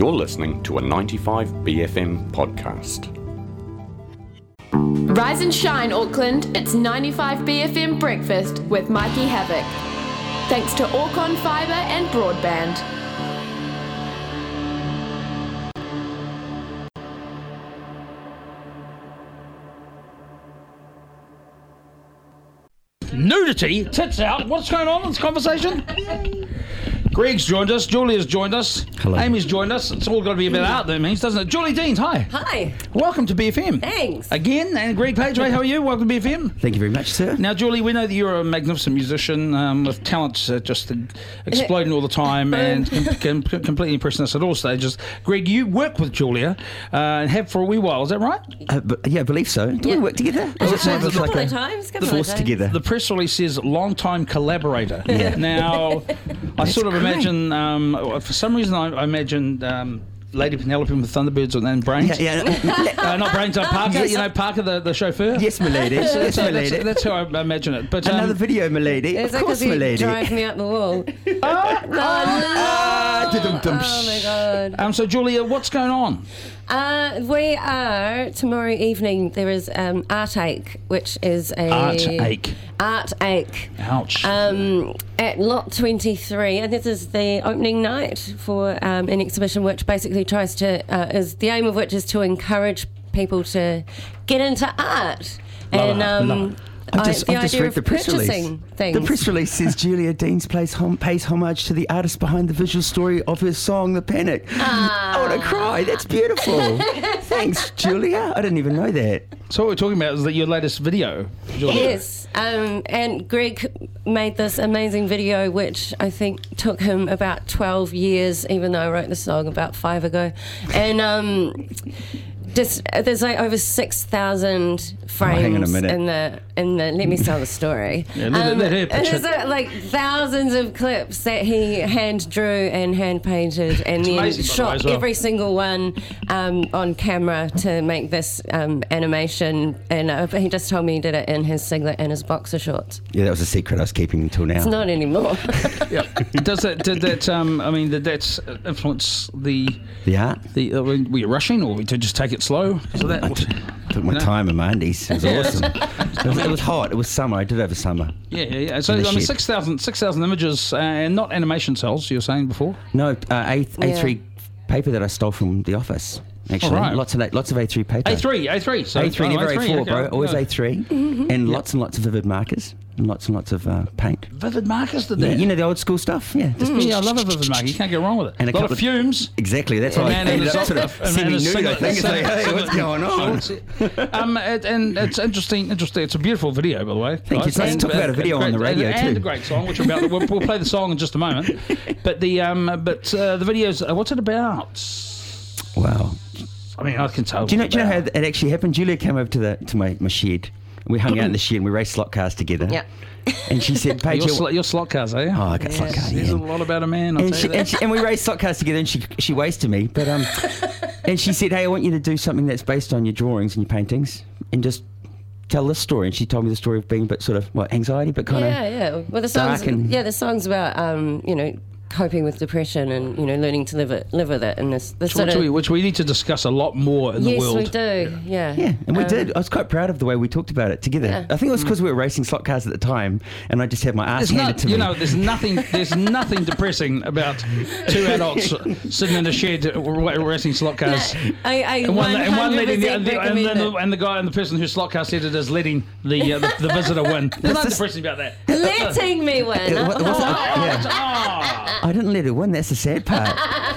You're listening to a 95BFM podcast. Rise and shine, Auckland. It's 95BFM Breakfast with Mikey Havoc. Thanks to Orcon Fibre and Broadband. Nudity, tits out. What's going on in this conversation? Greg's joined us. Julia's joined us. Hello. Amy's joined us. It's all got to be a bit out there, means, doesn't it? Julie Deans, hi. Hi. Welcome to BFM. Thanks. Again, and Greg Pageway, how are you? Welcome to BFM. Thank you very much, sir. Now, Julie, we know that you're a magnificent musician with talents just exploding all the time and completely impressing us at all stages. Greg, you work with Julia and have for a wee while, is that right? Yeah, I believe so. Do we work together? A couple of times. Forced together. The press release says long-time collaborator. Yeah. Now, I sort of great. imagine, for some reason, I imagined Lady Penelope with Thunderbirds and Brains. Yeah. Not Brains, Parker. Yes. You know Parker, the chauffeur. Yes, milady. Yes, milady. That's how I imagine it. But Another video, milady. Is Of that course, because you milady. drive me up the wall? Oh my God. So Julia, what's going on? We are, tomorrow evening, there is Art Ache, which is a... Art Ache. Art Ache. Ouch. At Lot 23, and this is the opening night for an exhibition which basically tries to, the aim of which is to encourage people to get into art. Love it. I've just read the press release. Things. The press release says Julia Deans pays homage to the artist behind the visual story of her song, The Panic. I want to cry. That's beautiful. Thanks, Julia. I didn't even know that. So what we're talking about is that your latest video, Julia. Yes, and Greg made this amazing video, which I think took him about 12 years, even though I wrote the song about 5 ago. And there's like over 6,000 frames hang on a minute. in the. Let me tell the story. Yeah, let her pitch and there's like thousands of clips that he hand drew and hand painted, and then amazing, by the way, shot as well. every single one on camera to make this animation. And he just told me he did it in his singlet and his boxer shorts. Yeah, that was a secret I was keeping until now. It's not anymore. Yeah. Did that influence the art? were you rushing or did you just take it slow? So that, I took my time in my undies. It was awesome. It was hot. It was summer. I did it over summer. Yeah. So, In the I mean, shed. 6,000 images and not animation cells, you were saying before? No, A3 paper that I stole from the office. Actually, All right. lots of A3 paper. A3. So, A3, never A4, okay. bro. Always Yeah. A3, and lots and lots of vivid markers, and lots of paint. Vivid markers did Yeah, that? you know the old school stuff. Yeah, just Yeah, I love a vivid marker. You can't go wrong with it. And a lot couple of fumes. Exactly. That's why I Man in ended his up sort of and semi-nude. his I think it's like, hey, what's going on? And it's interesting. It's a beautiful video, by the way. Thank you. guys. It's nice to talk about a video on the radio and too. a great song, which we're about. We'll play the song in just a moment. But the videos. What's it about? Wow. I mean, I can tell. Do you know how it actually happened? Julia came over to my shed. We hung out in the shed and we raced slot cars together. Yeah. And she said, Paige, Your slot cars, eh? oh, I got slot cars. There's a lot about a man. I'll tell you that. And we raced slot cars together, and she wasted me. But and she said, hey, I want you to do something that's based on your drawings and your paintings, and just tell this story. And she told me the story of being a bit sort of anxiety, but kind of Yeah. Well, the songs. dark and The songs about coping with depression and learning to live with it. And this sort of. Which we need to discuss a lot more in the Yes, world. we do. Yeah. Yeah, and we did. I was quite proud of the way we talked about it together. Yeah. I think it was because we were racing slot cars at the time, and I just had my ass handed to me. There's nothing depressing about two adults sitting in a shed racing slot cars. I And one leading 100% recommend it. and the guy and the person whose slot car said it is letting the visitor win. There's nothing depressing about that. Letting me win. It wasn't- yeah. Oh. I didn't let her win. That's the sad part.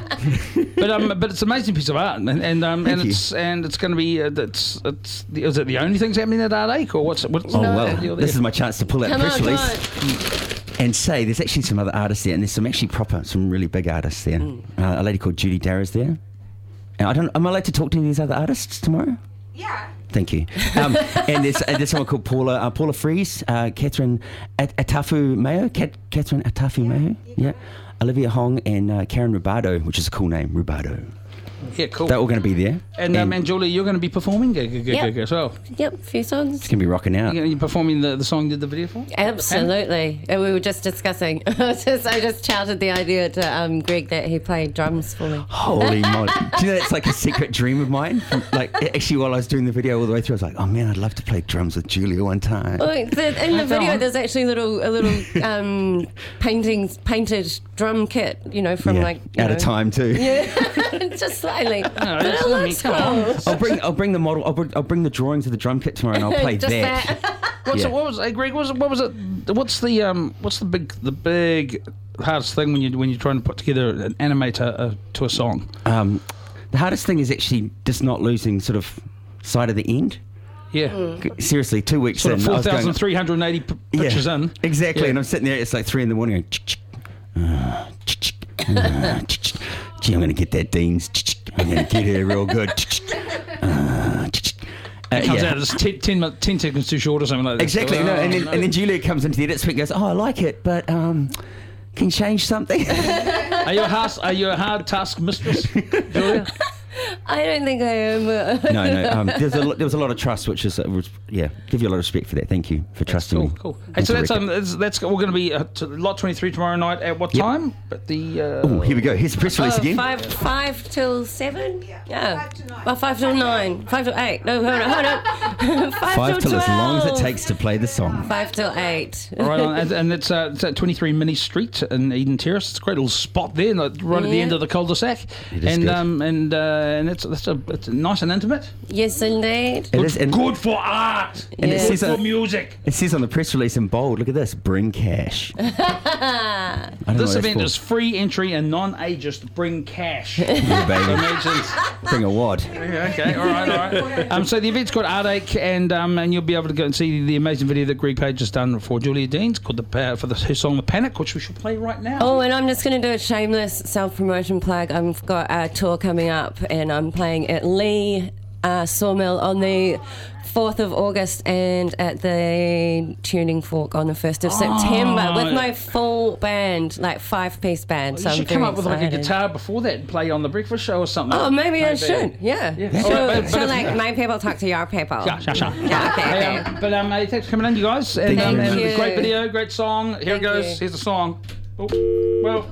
But it's an amazing piece of art, and Thank it's going to be is it the only things happening at Art Ache, or what's Oh well, this is my chance to pull that Come press on, release and say there's actually some other artists there, and there's some really big artists there. A lady called Judy Darrow's there. And am I allowed to talk to these other artists tomorrow? Yeah. Thank you. And there's someone called Paula Fries, Catherine Atafu Mayo, Catherine Atafu Mayo, yeah. Olivia Hong and Karen Rubado, which is a cool name, Rubado. Yeah, cool. They're all going to be there. And Julia, you're going to be performing gig as well. Yep, a few songs. It's going to be rocking out. You're performing the song you did the video for? Absolutely. And we were just discussing. I just touted the idea to Greg that he played drums for me. Holy moly. Do you know that's like a secret dream of mine? Like, actually, while I was doing the video all the way through, I was like, oh man, I'd love to play drums with Julia one time. Well, in the video, there's actually a little painted drum kit, from out of time too. Yeah, just slightly. But it looks cool. I'll bring the model. I'll bring the drawings of the drum kit tomorrow, and I'll play that. Greg? What was it? What's the big hardest thing when you're trying to put together an animator to a song? The hardest thing is actually just not losing sort of sight of the end. Yeah. Seriously, 2 weeks sort in. Sort of 4,380 pictures in. Exactly, and I'm sitting there, it's like 3 a.m. going, gee, I'm going to get that Dean's. I'm going to get her real good. It comes out as 10 seconds too short or something like that. Exactly, and then Julia comes into the edit suite and goes, oh, I like it, but can you change something? Are you a hard task mistress, Julia? I don't think I am. No. There was a lot of trust, which is, give you a lot of respect for that. Thank you for trusting me. Cool. Hey, so that's we're going to be to Lot 23 tomorrow night at what time? At the. Here we go. Here's the press release again. 5 till 7. Yeah. 5 till 9. 5 till 8. No, hold on. 5 till 12. as long as it takes to play the song. 5 till 8. Right on, and it's at 23 Minnie Street in Eden Terrace. It's a great little spot there, right at the end of the cul-de-sac. It is good. And it's nice and intimate. Yes, indeed. It is, good for art. And it says for music. It says on the press release in bold, look at this, bring cash. This event is free entry and non-ageist. Bring cash. Yeah, baby. Bring a wad. Yeah, okay, all right. So the event's called Artache, and you'll be able to go and see the amazing video that Greg Page has done for Julia Deans called her song The Panic, which we should play right now. Oh, and I'm just going to do a shameless self-promotion plug. I've got a tour coming up, and I'm playing at Lee Sawmill on the 4th of August and at the Tuning Fork on the 1st of September with my full band, like 5-piece band. You should come up with like a guitar before that and play on the breakfast show or something. Oh, maybe I should. Yeah. So like, my people talk to your people. Yeah. Okay. But thanks for coming in, you guys. And Thank you. Great video, great song. Here it goes. You. Here's the song. Oh, well.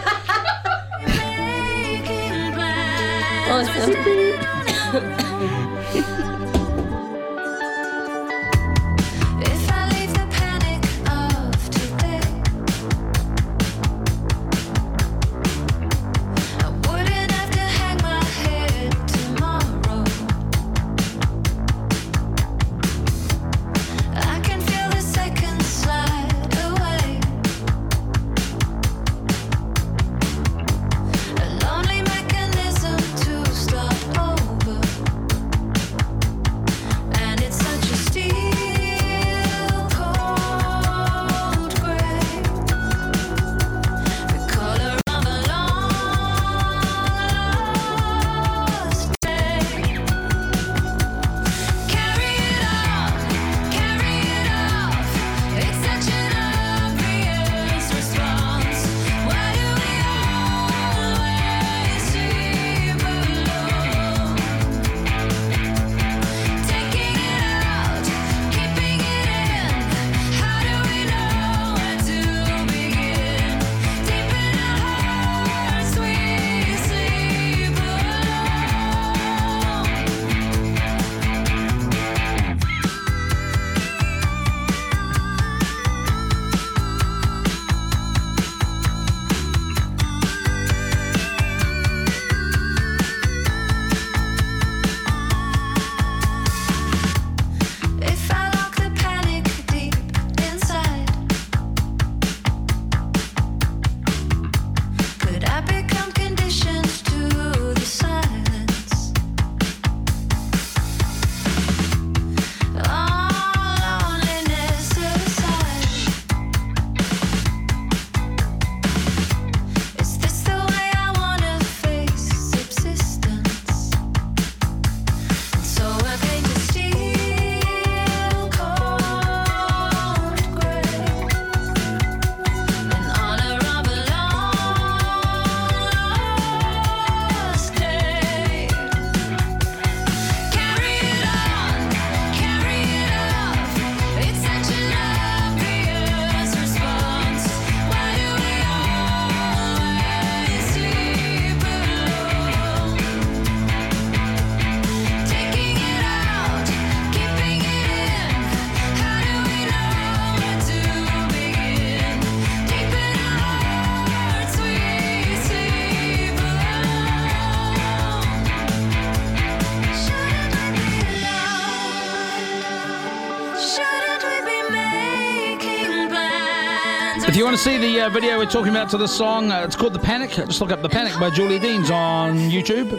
Awesome. Lonely mechanism to start over. you want to see the video we're talking about to the song, it's called The Panic. Just look up The Panic by Julia Deans on YouTube.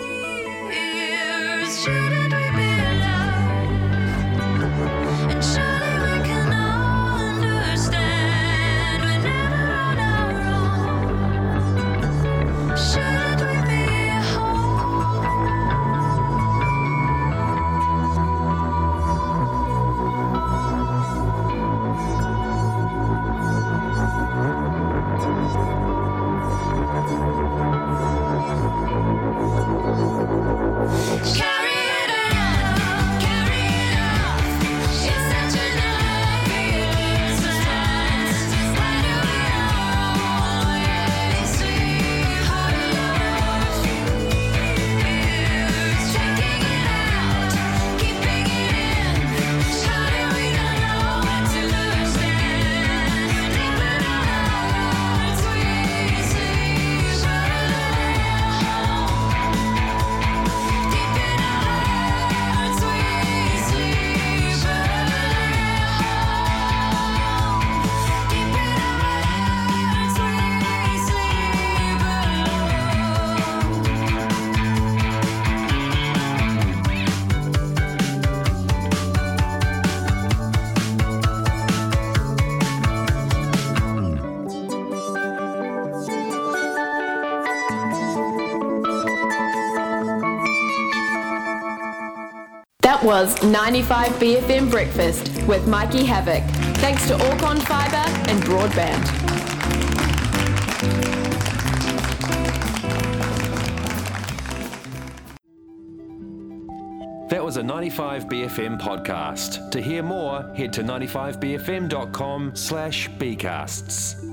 That was 95BFM Breakfast with Mikey Havoc. Thanks to Orcon Fibre and Broadband. That was a 95BFM podcast. To hear more, head to 95bfm.com/bcasts.